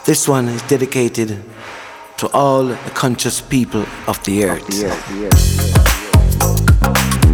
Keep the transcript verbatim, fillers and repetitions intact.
This one is dedicated to all the conscious people of the earth. Of the earth, the earth, the earth.